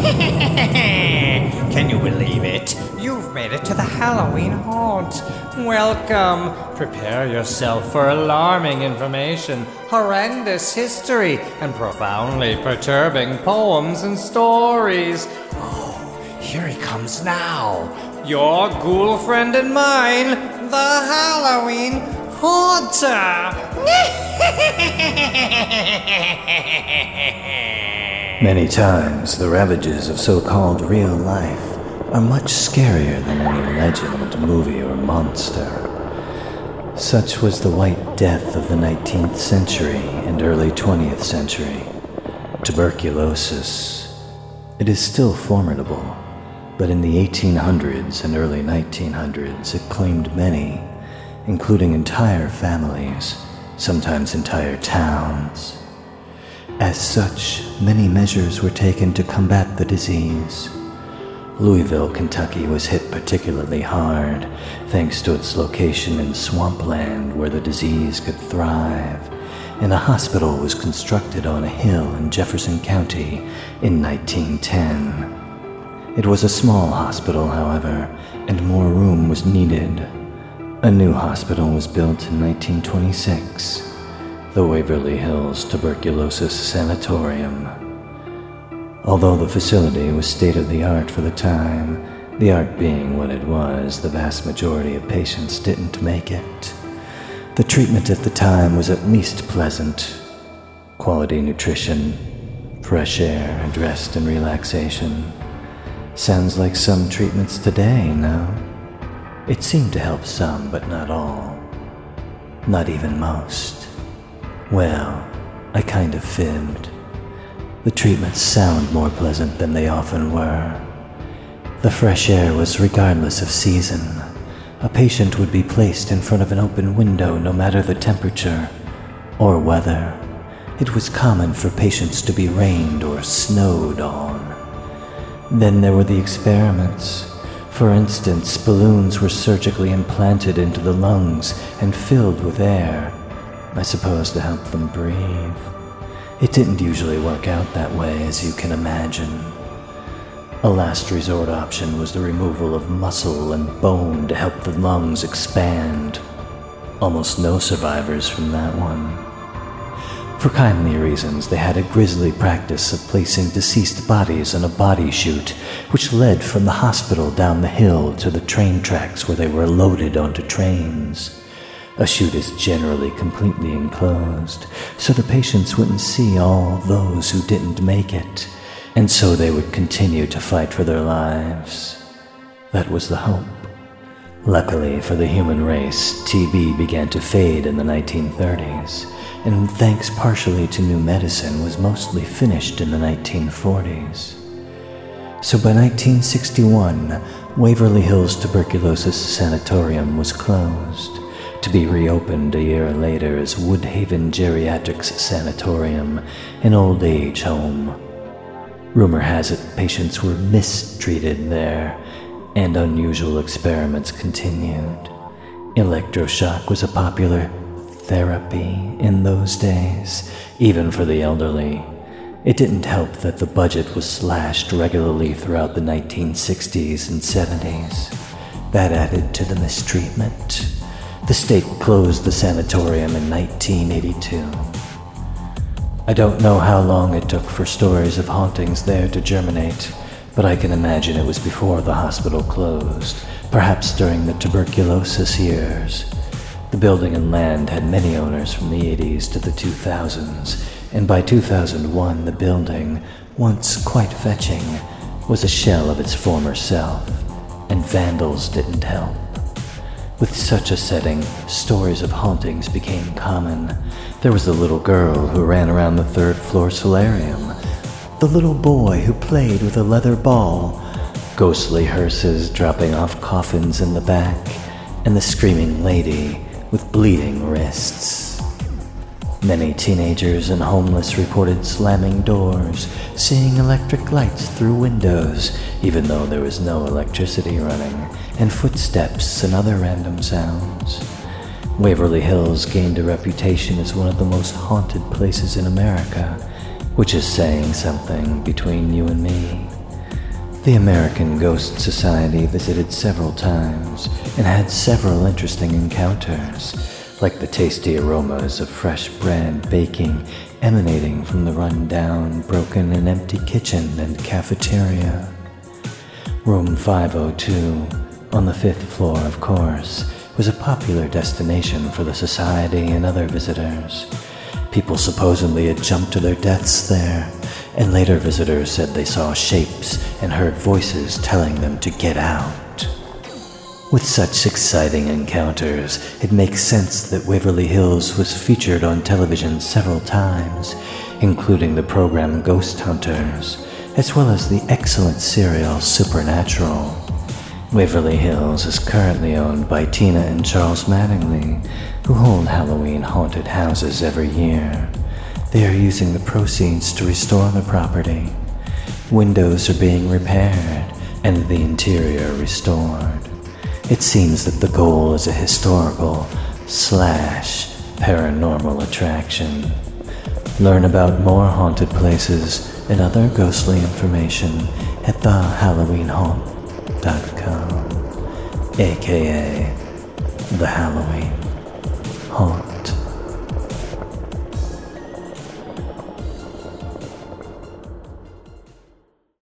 Can you believe it? You've made it to the Halloween haunt. Welcome. Prepare yourself for alarming information, horrendous history, and profoundly perturbing poems and stories. Oh, here he comes now. Your ghoul friend and mine, the Halloween Haunter. Many times, the ravages of so-called real life are much scarier than any legend, movie, or monster. Such was the White Death of the 19th century and early 20th century. Tuberculosis. It is still formidable, but in the 1800s and early 1900s it claimed many, including entire families, sometimes entire towns. As such, many measures were taken to combat the disease. Louisville, Kentucky was hit particularly hard, thanks to its location in swampland where the disease could thrive, and a hospital was constructed on a hill in Jefferson County in 1910. It was a small hospital, however, and more room was needed. A new hospital was built in 1926. The Waverly Hills Tuberculosis Sanatorium. Although the facility was state-of-the-art for the time, the art being what it was, the vast majority of patients didn't make it. The treatment at the time was at least pleasant. Quality nutrition, fresh air, and rest and relaxation. Sounds like some treatments today, no? It seemed to help some, but not all. Not even most. Well, I kind of fibbed. The treatments sound more pleasant than they often were. The fresh air was regardless of season. A patient would be placed in front of an open window no matter the temperature or weather. It was common for patients to be rained or snowed on. Then there were the experiments. For instance, balloons were surgically implanted into the lungs and filled with air, I suppose to help them breathe. It didn't usually work out that way, as you can imagine. A last resort option was the removal of muscle and bone to help the lungs expand. Almost no survivors from that one. For kindly reasons, they had a grisly practice of placing deceased bodies on a body chute, which led from the hospital down the hill to the train tracks where they were loaded onto trains. A chute is generally completely enclosed, so the patients wouldn't see all those who didn't make it, and so they would continue to fight for their lives. That was the hope. Luckily for the human race, TB began to fade in the 1930s, and thanks partially to new medicine, was mostly finished in the 1940s. So by 1961, Waverly Hills Tuberculosis Sanatorium was closed, to be reopened a year later as Woodhaven Geriatrics Sanatorium, an old age home. Rumor has it patients were mistreated there, and unusual experiments continued. Electroshock was a popular therapy in those days, even for the elderly. It didn't help that the budget was slashed regularly throughout the 1960s and 70s. That added to the mistreatment. The state closed the sanatorium in 1982. I don't know how long it took for stories of hauntings there to germinate, but I can imagine it was before the hospital closed, perhaps during the tuberculosis years. The building and land had many owners from the 80s to the 2000s, and by 2001 the building, once quite fetching, was a shell of its former self, and vandals didn't help. With such a setting, stories of hauntings became common. There was the little girl who ran around the third-floor solarium, the little boy who played with a leather ball, ghostly hearses dropping off coffins in the back, and the screaming lady with bleeding wrists. Many teenagers and homeless reported slamming doors, seeing electric lights through windows, even though there was no electricity running, and footsteps and other random sounds. Waverly Hills gained a reputation as one of the most haunted places in America, which is saying something between you and me. The American Ghost Society visited several times and had several interesting encounters, like the tasty aromas of fresh bread baking emanating from the run-down, broken and empty kitchen and cafeteria. Room 502, on the 5th floor of course, was a popular destination for the society and other visitors. People supposedly had jumped to their deaths there, and later visitors said they saw shapes and heard voices telling them to get out. With such exciting encounters, it makes sense that Waverly Hills was featured on television several times, including the program Ghost Hunters, as well as the excellent serial Supernatural. Waverly Hills is currently owned by Tina and Charles Mattingly, who hold Halloween haunted houses every year. They are using the proceeds to restore the property. Windows are being repaired and the interior restored. It seems that the goal is a historical/paranormal attraction. Learn about more haunted places and other ghostly information at thehalloweenhaunt.com, aka The Halloween Haunt.